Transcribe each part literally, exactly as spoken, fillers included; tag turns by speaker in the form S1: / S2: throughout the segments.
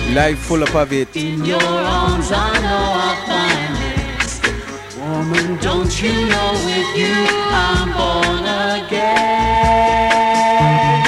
S1: Life full up of it.
S2: In your arms I know I'll find it. Woman, don't you know with you I'm born again.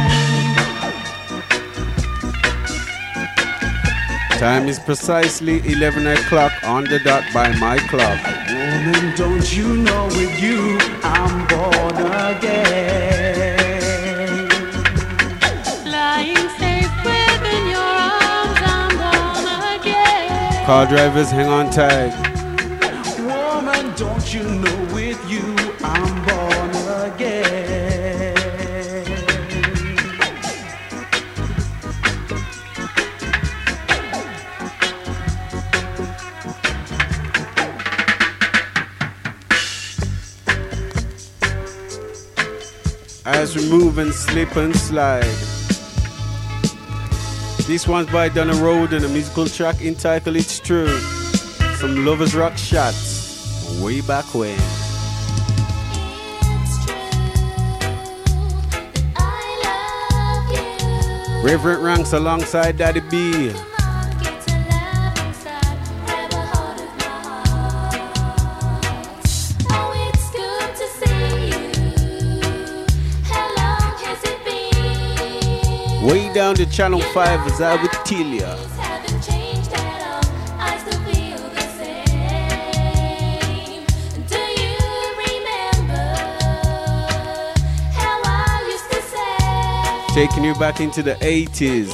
S1: Time is precisely eleven o'clock on the dot by my clock.
S2: Woman, don't you know with you I'm born again. Lying safe within your arms I'm born again.
S1: Car drivers, hang on tight.
S2: Woman, don't you know with you I'm born again.
S1: As we move and slip and slide. This one's by Donna Road and a musical track entitled It's True. Some Lovers Rock shots way back when. Reverend Ranks alongside Daddy B. Way down to Channel five as I would tell ya. Taking you back into the eighties.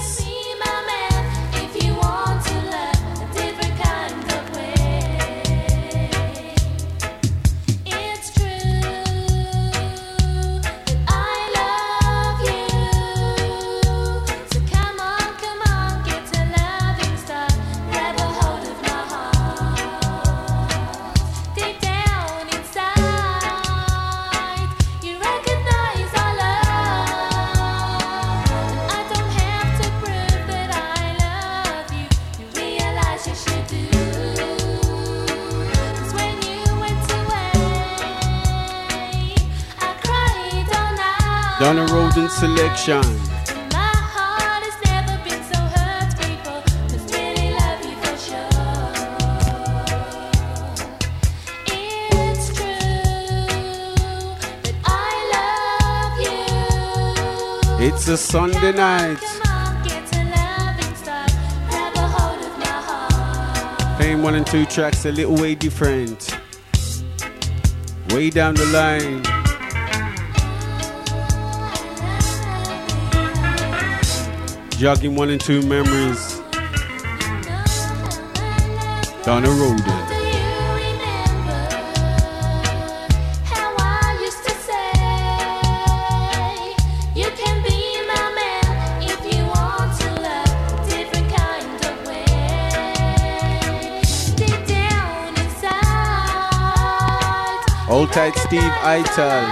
S1: Donna Roden selection.
S2: My heart has never been so hurt, people. Must really love you for sure. It's true that I love you.
S1: It's a Sunday night.
S2: Come on, get a loving start. Grab a hold of my heart.
S1: Playing one and two tracks a little way different. Way down the line. Jogging one and two memories. Donna Roden. Hold tight, Steve Ital.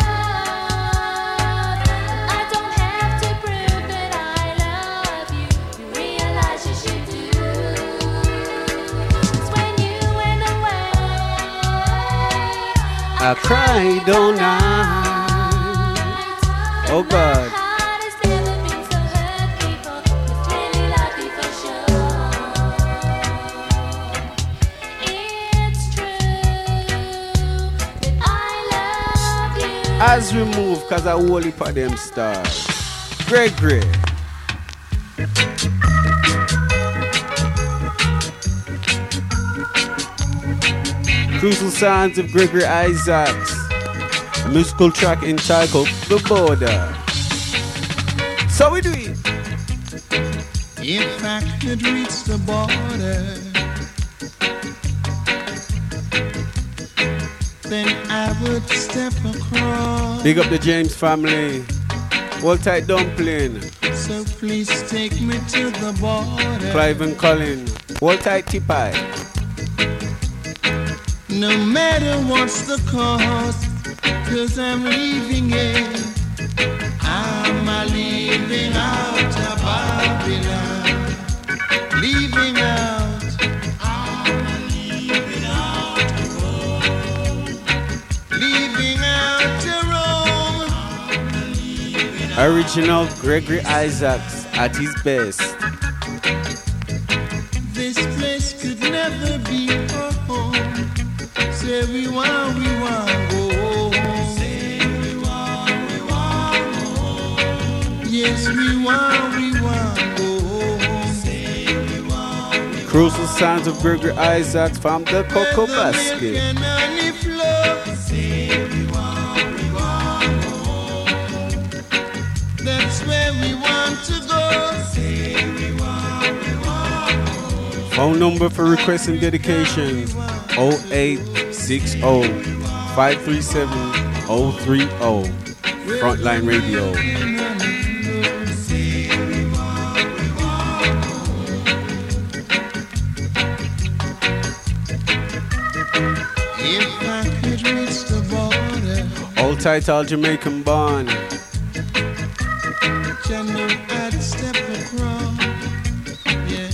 S1: I cried all night. Oh God. As we move, cause I whole heap of them stars. Gregory. Crucial sounds of Gregory Isaacs. A musical track entitled The Border. So we do it.
S3: If I could reach the border, then I would step across.
S1: Big up the James family. Hold tight, Dumpling.
S3: So please take me to the border.
S1: Clive and Colin. Hold tight, Tipai.
S3: No matter what's the cost, cause I'm leaving it. I'm a leaving out of Babylon. Leaving out. I'm a leaving out of Rome. Leaving out of Rome. I'm a leaving out.
S1: Original Gregory Isaacs at his best. Crucial sounds of Gregory Isaacs from the Cocoa Basket.
S3: That's where we want to go.
S1: Phone number for requests and dedications oh eight six oh, five three seven, oh three oh. Frontline Radio.
S3: If I could reach the border,
S1: Old title Jamaican born.
S3: Channel I'd step across. Yeah.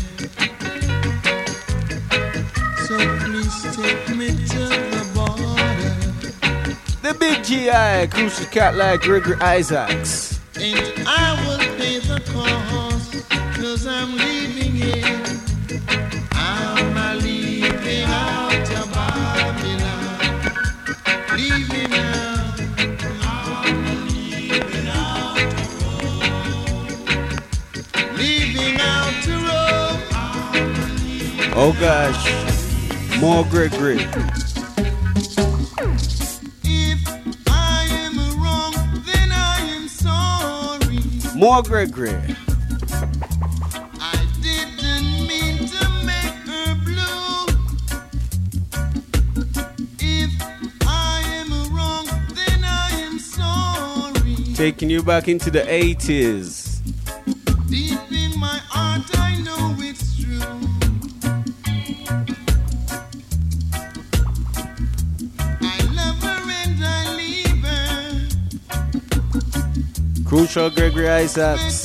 S3: So please take me to the border.
S1: The big G I, crucial cat like Gregory Isaacs.
S3: And I will pay the cost, cause I'm leaving here. I'm leaving out of Babylon. Leaving out. I'm leaving out of Rome. Leaving out to Rome.
S1: Oh gosh, more Gregory. More Gregory.
S3: I didn't mean to make her blue. If I am wrong, then I am sorry.
S1: Taking you back into the eighties.
S3: Deep in my heart, I know it's true. I love her and I leave her.
S1: Crucial Gregory Isaacs.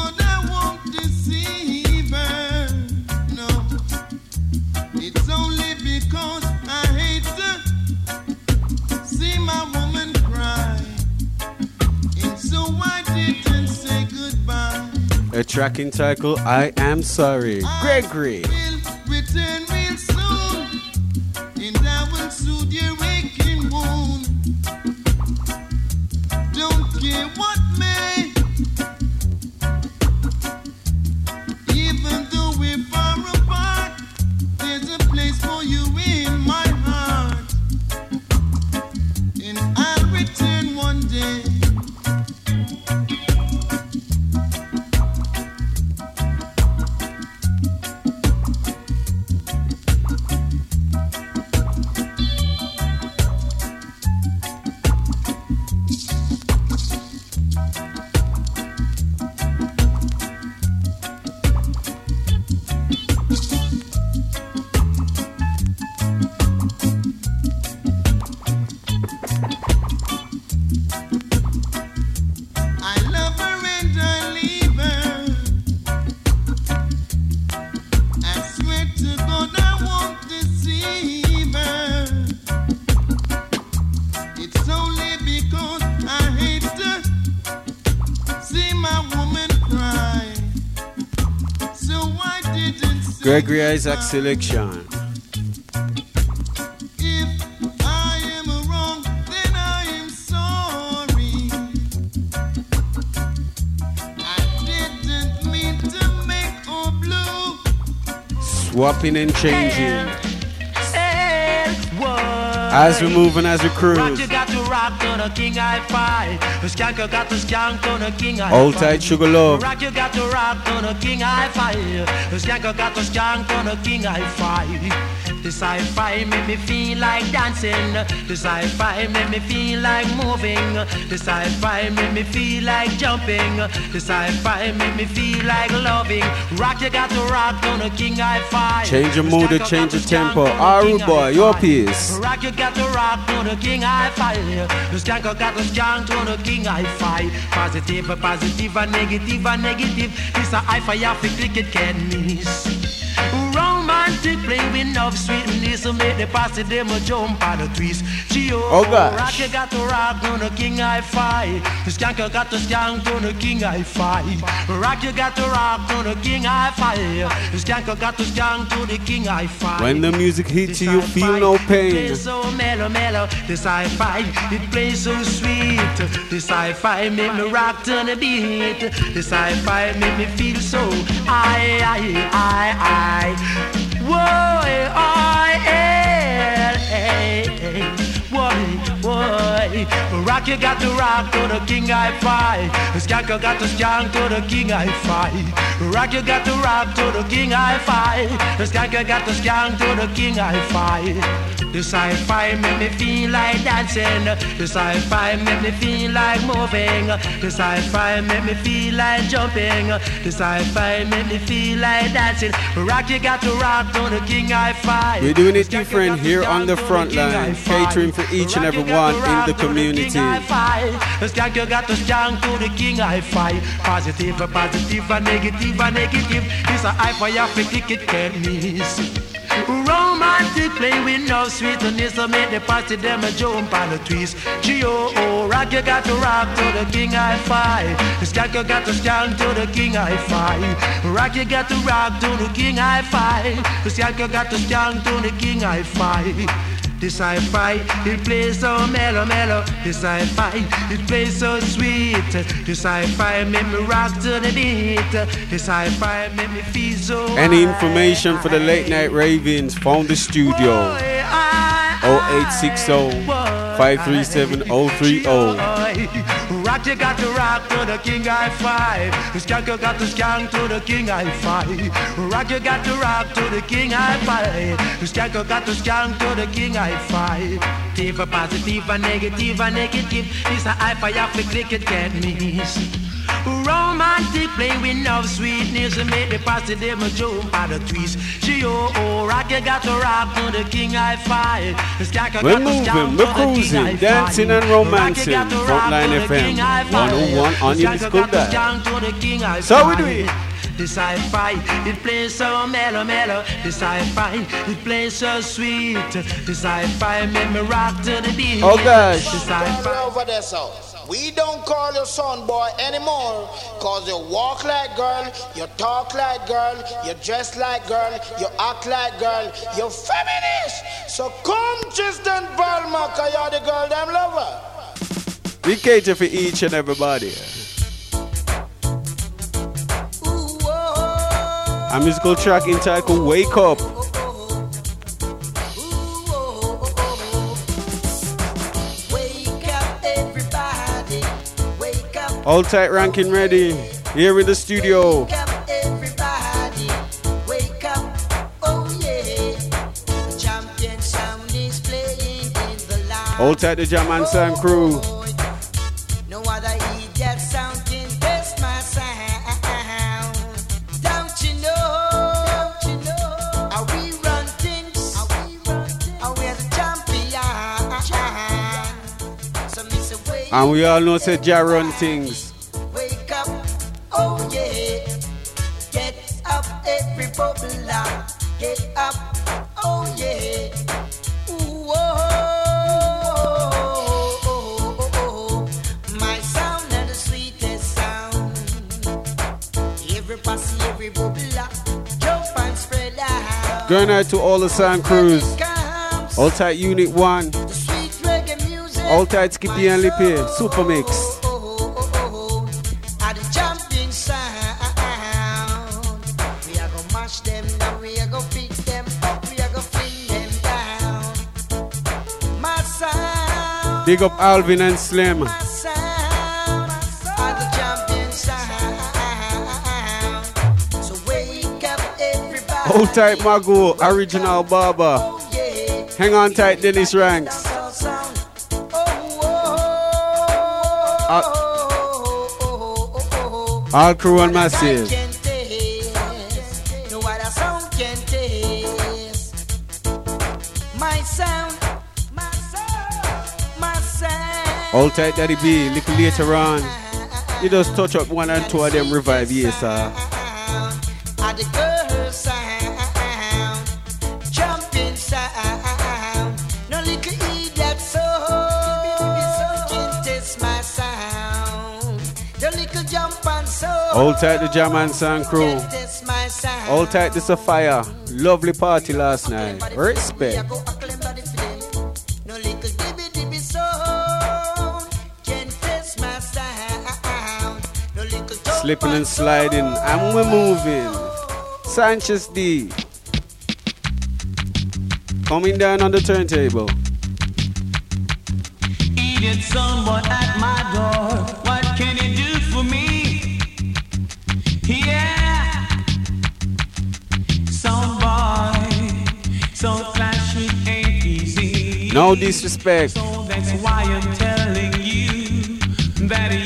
S1: A track entitled I Am Sorry. Gregory.
S3: Return real soon, and I will soothe your aching wound. Don't care what may, even though we're far apart, there's a place for you in my heart, and I'll return one day.
S1: Gregory Isaacs selection.
S3: If I am wrong, then I am sorry. I didn't mean to make her blue.
S1: Swapping and changing. As we move and as we cruise. Old tight sugar love.
S4: Rock you got to rock on a king high five. The skanker got to skank on a king high five. This high five make me feel like dancing. This high five make me feel like moving. This high five make me feel like jumping. This high five make me feel like loving. Rock you got to rock on a king high five.
S1: Change your mood, change your tempo. Aru boy, your piece.
S4: Rock you got to rock on a king high five. The skanker got to skank on a king high five. Positive, positive, and negative, and negative. This a high fire for click it can miss. Romantic play with enough sweetness to make the party them a jump on the twist. Gio,
S1: oh gosh.
S4: Rock you got to rock on a king high five. The skanker got to skank on a king high five. Rock you got to rock on a king high five. The skanker got to skank to the king high five.
S1: When the music hits you, you feel no pain.
S4: It plays so mellow, mellow. This high five, it plays so sweet. This high five make me rock to the beat. This high five make me feel so I, I, I, I. Rock you got to rock to the king hi-fi. Skank you got to skank to the king hi-fi. Rock you got to rock to the king hi-fi. Skank you got to skank to the king hi-fi. This hi-fi make me feel like dancing. This hi-fi make me feel like moving. This hi-fi make me feel like jumping. This hi-fi make me feel like dancing. Rock you got to rock to the king hi-fi.
S1: We're doing it different here on the front line, catering for each and every one in the community.
S4: Skank you got to skank to the king hi-fi. Positive, positive, and negative, and negative. This a hi-fi, you have to kick it, can't miss. Romantic play with no sweetness, so make the party them a jump on the twist. G O O, rock you got to rock to the king hi-fi. Skank you got to skank to the king hi-fi. Rock you got to rock to the king hi-fi. Skank you got to skank to the king hi-fi. This hi-fi, it plays so mellow, mellow. This hi-fi, it plays so sweet. This hi-fi make me rock to the beat. This hi-fi make me feel so.
S1: Any information for the late night ravings, phone the studio. oh eight six oh, five three seven, oh three oh.
S4: Rock you got to rock to the king hi-fi. Skank you got to skank to the king hi-fi. Rock you got to rock to the king hi-fi. Skank you got to skank to the king hi-fi. Positive, positive, and negative, and negative. This a hi-fi, you have to click it, can't miss. Romantic play with no sweetness and make the party them a jump on the twist. G O O, rock you got to rock to the king hi-fi.
S1: We're moving, we're cruising, dancing and romancing. Frontline F M, one oh one on your disco dial. So we do it.
S4: This hi-fi, it plays so mellow, mellow. This hi-fi, it plays so sweet. This hi-fi make me rock to the beat.
S1: Oh gosh.
S4: This hi-fi.
S5: Over there, so. We don't call you son boy anymore, cause you walk like girl, you talk like girl, you dress like girl, you act like girl, you're feminist. So come Tristan Palmer, cause you're the girl them lover.
S1: We cater for each and everybody. A musical track entitled Wake Up. All tight ranking ready. Here in the studio.
S6: Wake up, everybody. Wake up. Oh yeah. The champion sound is playing in the line.
S1: All tight the Jam and Sam crew.
S6: No other idiot sound can test my sound. Don't you know? Don't you know? How we run things? How we run things? How we're the champion. So miss away.
S1: And we all know said Jah run things.
S6: Wake up, oh yeah. Get up, every bubbler. Get up, oh yeah. Ooh, oh, oh, oh, oh, oh. My sound and the sweetest sound. Every posse, every bubbler. Jump and spread out.
S1: Going out to all the sound crews. All tight Unit one. All tight Skippy and Lippy. Super Mix.
S6: At the jumping sound, we are gonna mash them down, we are gonna pick them up, we are gonna fling them down. My sound,
S1: Big up Alvin and Slim.
S6: my sound, at the jumping sound. So wake up everybody.
S1: All tight Mago, Original Barber.
S6: Oh yeah.
S1: Hang on tight Dennis Ranks.
S6: Sound.
S1: All, all crew and massive.
S6: No other sound can taste. My sound, my sound, my sound.
S1: All tight Daddy B. Little later on. You just touch up one and two of them revive, yes, sir.
S6: At the girl sound, jumping sound. No little idiot sound can taste my sound. The little jump and sound.
S1: All tight the Jam and Sound crew.
S6: Can taste my sound.
S1: All tight the Sapphire. Lovely party last night. Respect.
S6: No little dibby dibby sound can taste my sound. No little jump
S1: Slipping and sliding. And we're moving. Sanchez D. Coming down on the turntable.
S7: needed someone at my door. What can you do for me? Yeah, sound boy, so flash it ain't easy.
S1: No disrespect.
S7: So that's why I'm telling you that